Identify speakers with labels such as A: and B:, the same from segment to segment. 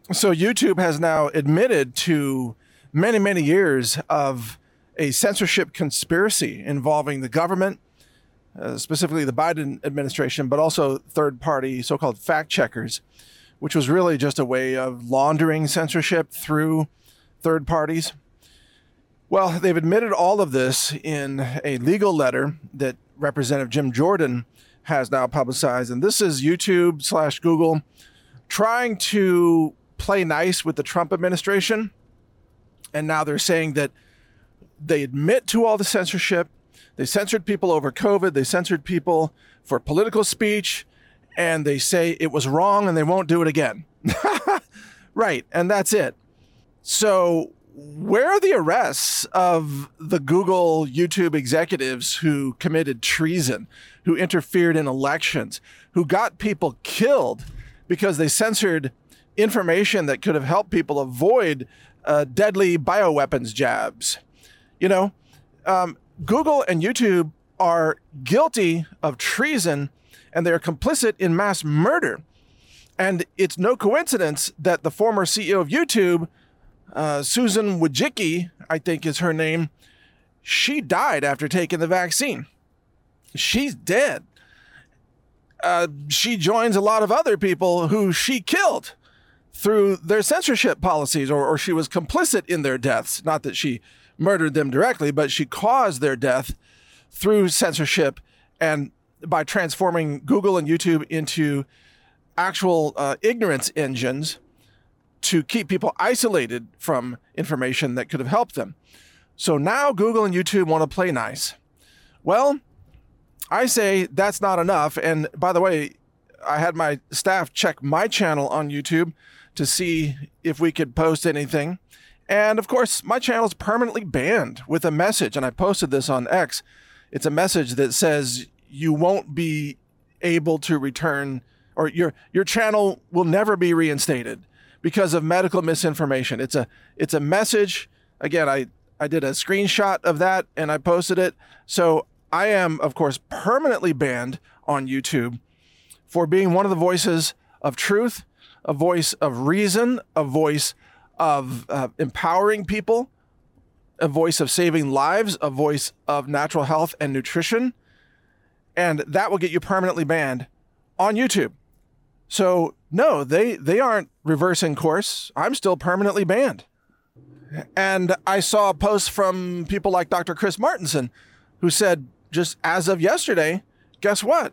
A: So YouTube has now admitted to many, many years of a censorship conspiracy involving the government, specifically the Biden administration, but also third-party so-called fact checkers, which was really just a way of laundering censorship through third parties. Well, they've admitted all of this in a legal letter that Representative Jim Jordan has now publicized. And this is YouTube/Google trying to play nice with the Trump administration. And now they're saying that they admit to all the censorship. They censored people over COVID. They censored people for political speech. And they say it was wrong and they won't do it again. Right. And that's it. So where are the arrests of the Google, YouTube executives who committed treason, who interfered in elections, who got people killed because they censored information that could have helped people avoid deadly bioweapons jabs? You know, Google and YouTube are guilty of treason and they're complicit in mass murder. And it's no coincidence that the former CEO of YouTube, Susan Wojcicki, I think is her name, she died after taking the vaccine. She's dead. She joins a lot of other people who she killed through their censorship policies, or she was complicit in their deaths. Not that she murdered them directly, but she caused their death through censorship and by transforming Google and YouTube into actual ignorance engines to keep people isolated from information that could have helped them. So now Google and YouTube want to play nice. Well, I say that's not enough. And by the way, I had my staff check my channel on YouTube to see if we could post anything. And of course, my channel is permanently banned with a message. And I posted this on X. It's a message that says you won't be able to return, or your channel will never be reinstated because of medical misinformation. It's a message. Again, I did a screenshot of that and I posted it. So I am, of course, permanently banned on YouTube for being one of the voices of truth, a voice of reason, a voice of empowering people, a voice of saving lives, a voice of natural health and nutrition. And that will get you permanently banned on YouTube. So no, they aren't reversing course. I'm still permanently banned. And I saw a post from people like Dr. Chris Martenson, who said, just as of yesterday, guess what?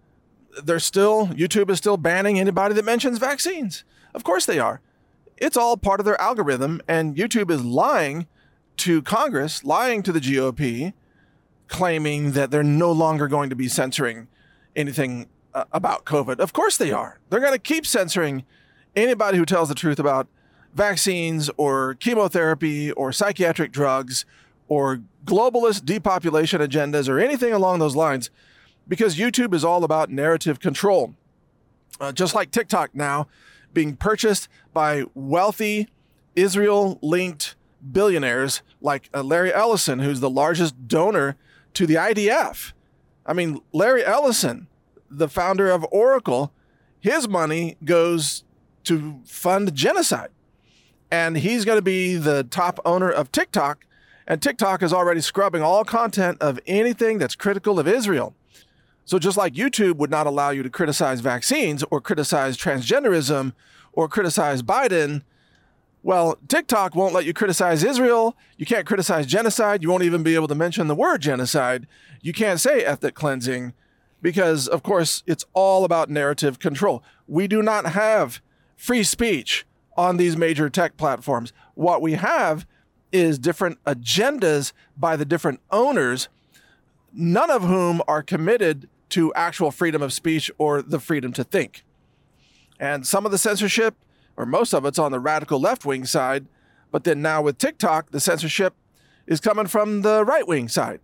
A: YouTube is still banning anybody that mentions vaccines. Of course they are. It's all part of their algorithm, and YouTube is lying to Congress, lying to the GOP, claiming that they're no longer going to be censoring anything about COVID. Of course they are. They're going to keep censoring anybody who tells the truth about vaccines or chemotherapy or psychiatric drugs or globalist depopulation agendas or anything along those lines, because YouTube is all about narrative control. Just like TikTok now being purchased by wealthy Israel-linked billionaires like Larry Ellison, who's the largest donor to the IDF. I mean, Larry Ellison, the founder of Oracle, his money goes to fund genocide. And he's going to be the top owner of TikTok. And TikTok is already scrubbing all content of anything that's critical of Israel. So just like YouTube would not allow you to criticize vaccines or criticize transgenderism or criticize Biden, well, TikTok won't let you criticize Israel. You can't criticize genocide. You won't even be able to mention the word genocide. You can't say ethnic cleansing because, of course, it's all about narrative control. We do not have free speech on these major tech platforms. What we have is different agendas by the different owners, none of whom are committed to actual freedom of speech or the freedom to think. And some of the censorship, or most of it's on the radical left-wing side, but then now with TikTok, the censorship is coming from the right-wing side.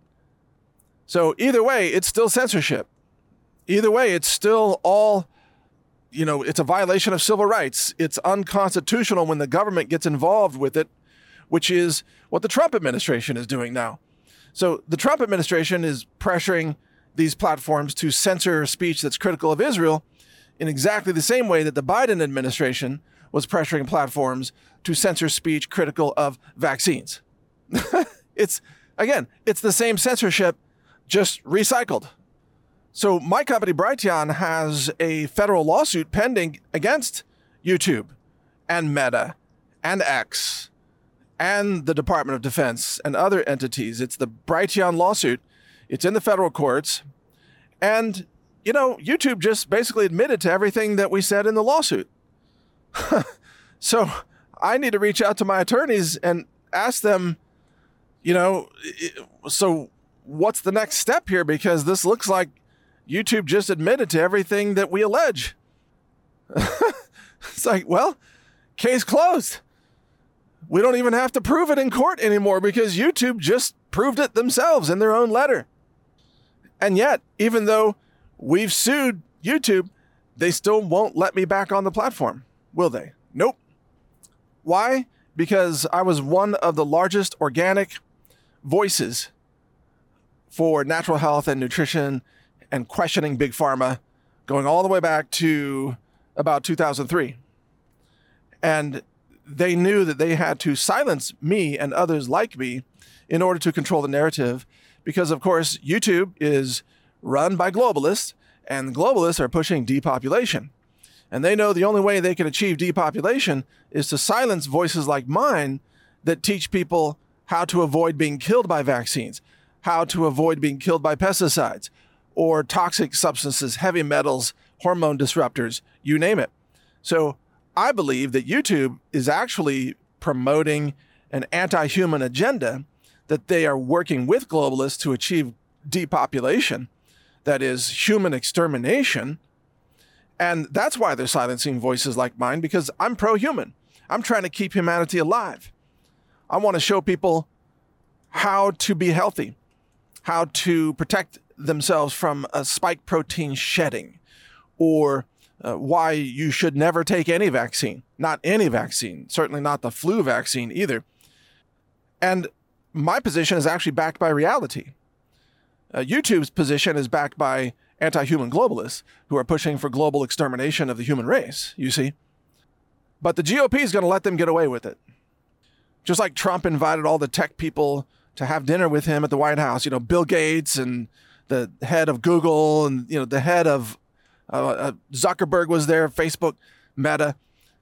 A: So either way, it's still censorship. Either way, it's still all, it's a violation of civil rights. It's unconstitutional when the government gets involved with it, which is what the Trump administration is doing now. So the Trump administration is pressuring these platforms to censor speech that's critical of Israel in exactly the same way that the Biden administration was pressuring platforms to censor speech critical of vaccines. It's the same censorship, just recycled. So my company, Brighteon, has a federal lawsuit pending against YouTube and Meta and X and the Department of Defense and other entities. It's the Brighteon lawsuit. It's in the federal courts. And, YouTube just basically admitted to everything that we said in the lawsuit. So I need to reach out to my attorneys and ask them, so what's the next step here? Because this looks like YouTube just admitted to everything that we allege. It's like, well, case closed. We don't even have to prove it in court anymore because YouTube just proved it themselves in their own letter. And yet, even though we've sued YouTube, they still won't let me back on the platform, will they? Nope. Why? Because I was one of the largest organic voices for natural health and nutrition and questioning big pharma, going all the way back to about 2003. And they knew that they had to silence me and others like me in order to control the narrative, because of course YouTube is run by globalists, and globalists are pushing depopulation. And they know the only way they can achieve depopulation is to silence voices like mine that teach people how to avoid being killed by vaccines, how to avoid being killed by pesticides or toxic substances, heavy metals, hormone disruptors, you name it. So I believe that YouTube is actually promoting an anti-human agenda, that they are working with globalists to achieve depopulation, that is human extermination. And that's why they're silencing voices like mine, because I'm pro-human. I'm trying to keep humanity alive. I want to show people how to be healthy, how to protect themselves from a spike protein shedding, or why you should never take any vaccine. Not any vaccine, certainly not the flu vaccine either. And my position is actually backed by reality. YouTube's position is backed by anti-human globalists who are pushing for global extermination of the human race, you see. But the GOP is going to let them get away with it. Just like Trump invited all the tech people to have dinner with him at the White House, Bill Gates and the head of Google and, the head of Zuckerberg was there, Facebook, Meta.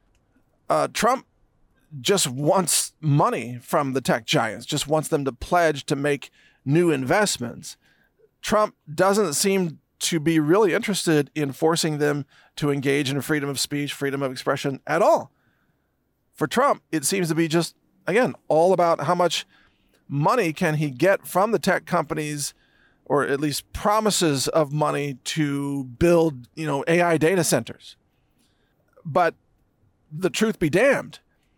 A: Trump just wants money from the tech giants, just wants them to pledge to make new investments. Trump doesn't seem to be really interested in forcing them to engage in freedom of speech, freedom of expression at all. For Trump, it seems to be just, again, all about how much money can he get from the tech companies, or at least promises of money to build, AI data centers. But the truth be damned,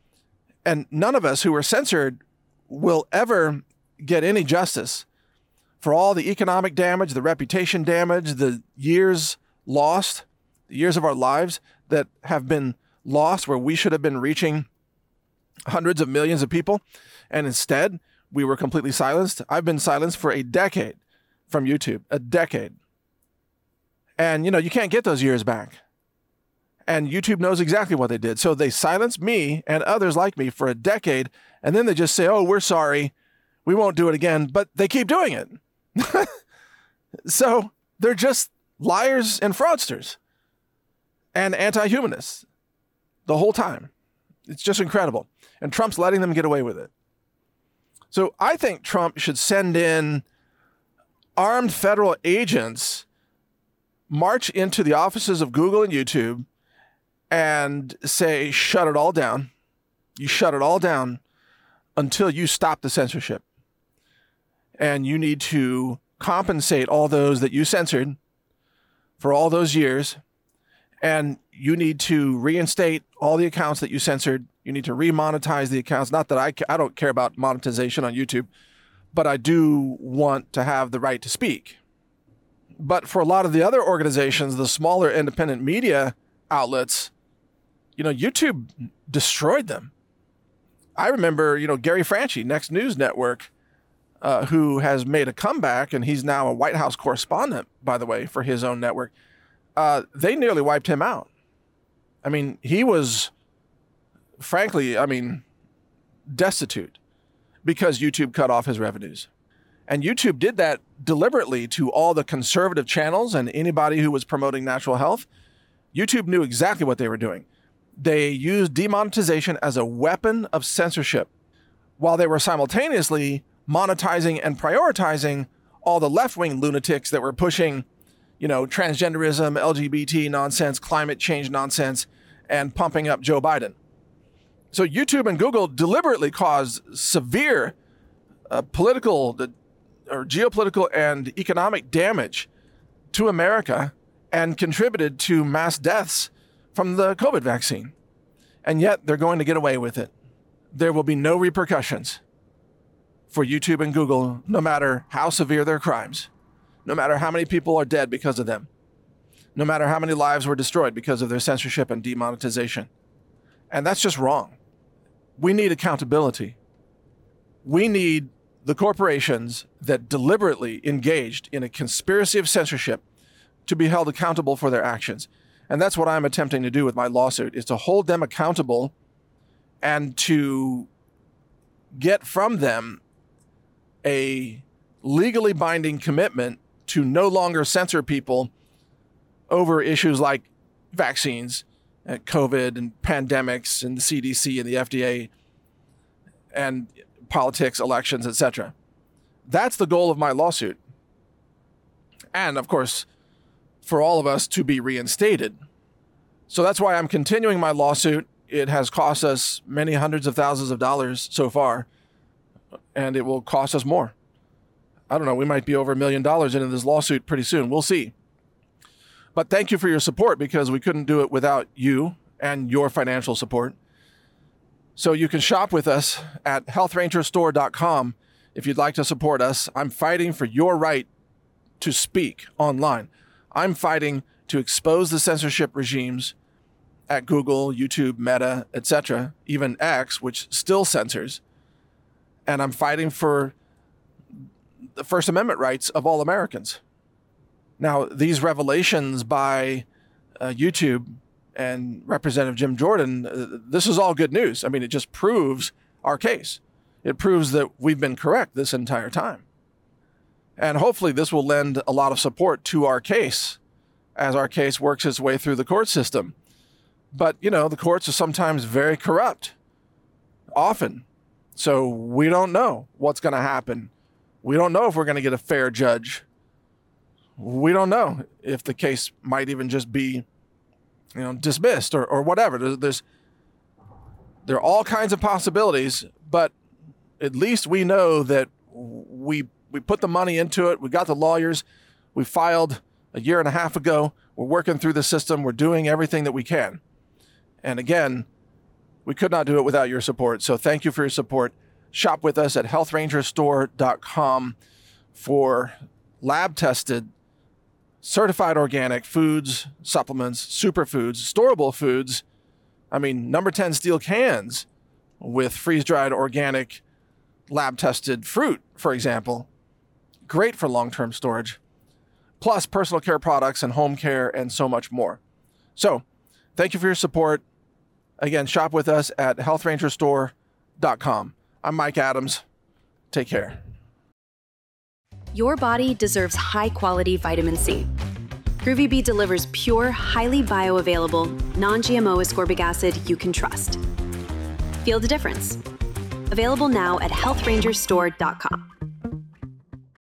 A: and none of us who were censored will ever get any justice for all the economic damage, the reputation damage, the years lost, the years of our lives that have been lost where we should have been reaching hundreds of millions of people. And instead, we were completely silenced. I've been silenced for a decade from YouTube, a decade. And, you can't get those years back. And YouTube knows exactly what they did. So they silenced me and others like me for a decade. And then they just say, oh, we're sorry. We won't do it again. But they keep doing it. So they're just liars and fraudsters and anti-humanists the whole time. It's just incredible. And Trump's letting them get away with it. So I think Trump should send in armed federal agents, march into the offices of Google and YouTube and say, shut it all down. You shut it all down until you stop the censorship. And you need to compensate all those that you censored for all those years. And you need to reinstate all the accounts that you censored. You need to remonetize the accounts. Not that I don't care about monetization on YouTube, but I do want to have the right to speak. But for a lot of the other organizations, the smaller independent media outlets, YouTube destroyed them. I remember, Gary Franchi, Next News Network, who has made a comeback, and he's now a White House correspondent, by the way, for his own network. They nearly wiped him out. I mean, he was frankly, destitute because YouTube cut off his revenues. And YouTube did that deliberately to all the conservative channels and anybody who was promoting natural health. YouTube knew exactly what they were doing. They used demonetization as a weapon of censorship while they were simultaneously monetizing and prioritizing all the left-wing lunatics that were pushing, transgenderism, LGBT nonsense, climate change nonsense, and pumping up Joe Biden. So YouTube and Google deliberately caused severe political or geopolitical and economic damage to America and contributed to mass deaths from the COVID vaccine. And yet they're going to get away with it. There will be no repercussions for YouTube and Google, no matter how severe their crimes, no matter how many people are dead because of them, no matter how many lives were destroyed because of their censorship and demonetization. And that's just wrong. We need accountability. We need the corporations that deliberately engaged in a conspiracy of censorship to be held accountable for their actions. And that's what I'm attempting to do with my lawsuit, is to hold them accountable and to get from them a legally binding commitment to no longer censor people over issues like vaccines, COVID and pandemics and the CDC and the FDA and politics, elections, etc. That's the goal of my lawsuit. And of course, for all of us to be reinstated. So that's why I'm continuing my lawsuit. It has cost us many hundreds of thousands of dollars so far, and it will cost us more. I don't know, we might be over $1 million into this lawsuit pretty soon. We'll see. But thank you for your support, because we couldn't do it without you and your financial support. So you can shop with us at healthrangerstore.com if you'd like to support us. I'm fighting for your right to speak online. I'm fighting to expose the censorship regimes at Google, YouTube, Meta, etc., even X, which still censors. And I'm fighting for the First Amendment rights of all Americans. Now, these revelations by YouTube and Representative Jim Jordan, this is all good news. It just proves our case. It proves that we've been correct this entire time. And hopefully this will lend a lot of support to our case as our case works its way through the court system. But, the courts are sometimes very corrupt, often. So we don't know what's going to happen. We don't know if we're going to get a fair judge. We don't know if the case might even just be, dismissed or whatever. There are all kinds of possibilities, but at least we know that we put the money into it. We got the lawyers. We filed a year and a half ago. We're working through the system. We're doing everything that we can. And again, we could not do it without your support. So thank you for your support. Shop with us at healthrangerstore.com for lab-tested, certified organic foods, supplements, superfoods, storable foods. Number 10 steel cans with freeze-dried organic lab-tested fruit, for example. Great for long-term storage. Plus personal care products and home care and so much more. So thank you for your support. Again, shop with us at healthrangerstore.com. I'm Mike Adams. Take care.
B: Your body deserves high-quality vitamin C. Groovy Bee delivers pure, highly bioavailable, non-GMO ascorbic acid you can trust. Feel the difference. Available now at healthrangerstore.com.